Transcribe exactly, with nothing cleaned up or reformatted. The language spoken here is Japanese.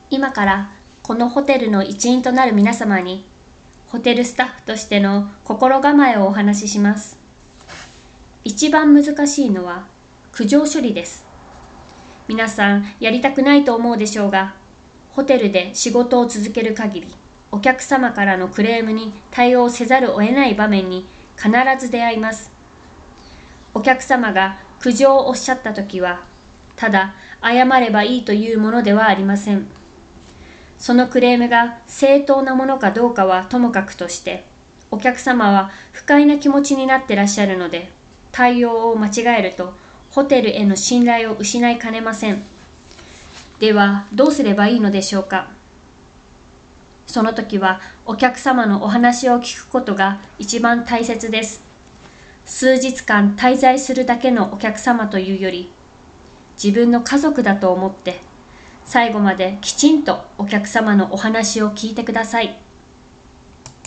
今からこのホテルの一員となる皆様に、ホテルスタッフとしての心構えをお話しします。一番難しいのは苦情処理です。皆さんやりたくないと思うでしょうが、ホテルで仕事を続ける限り、お客様からのクレームに対応せざるを得ない場面に必ず出会います。お客様が苦情をおっしゃったときは、ただ謝ればいいというものではありません。そのクレームが正当なものかどうかはともかくとして、お客様は不快な気持ちになってらっしゃるので、対応を間違えるとホテルへの信頼を失いかねません。ではどうすればいいのでしょうか。その時はお客様のお話を聞くことが一番大切です。数日間滞在するだけのお客様というより、自分の家族だと思って、最後まできちんとお客様のお話を聞いてください。